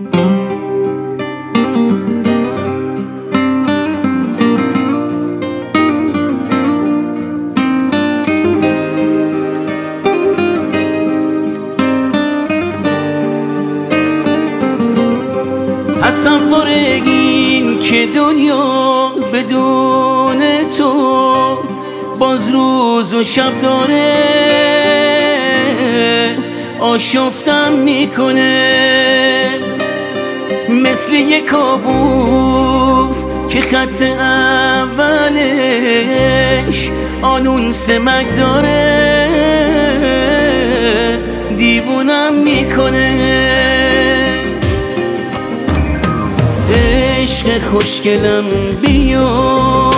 تصور این که دنیا بدون تو باز روز و شب داره آشفتم میکنه، مثل یک کابوس که خط اولش آنون سمک داره دیوونم میکنه. عشق خوشگلم بیا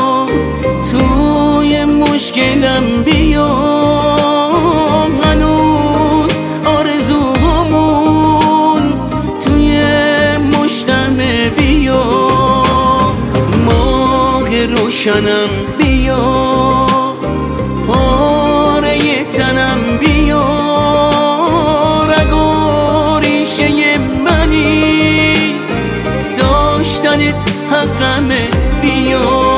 توی مشکلم بیا، هنوز آرزوهامون توی مشتمه بیا، ماه روشنم بیا پاره تنم بیا، رگ و ریشه منی داشتنت حقمه بیا.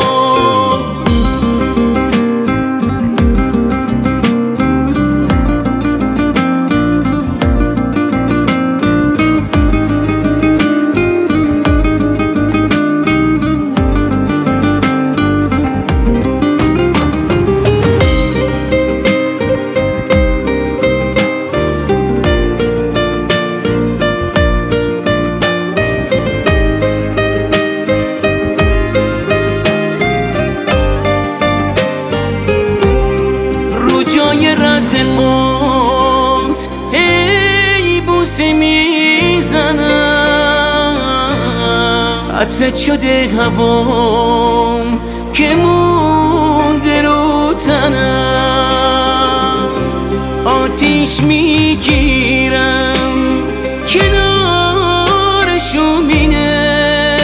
رد موت ای بوسه میزنم، عطرت شده هوام که مونده رو تنم، آتیش میگیرم کنار شومینه،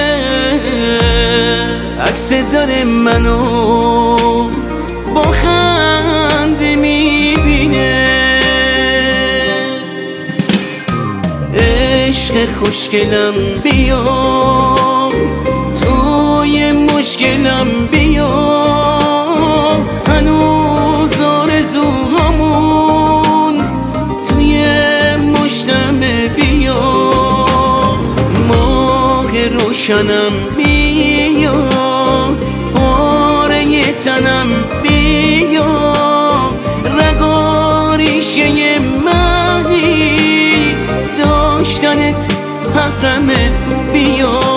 عکس داره منو با خنده میبینه. عشق خوشگلم بیا توی مشکلم بیا، هنوز آرزوهامون توی مشتمه بیا، ماه روشنم بیا پاره تنم بیا، رگ و ریشه منی داشتنت حقمه بیا.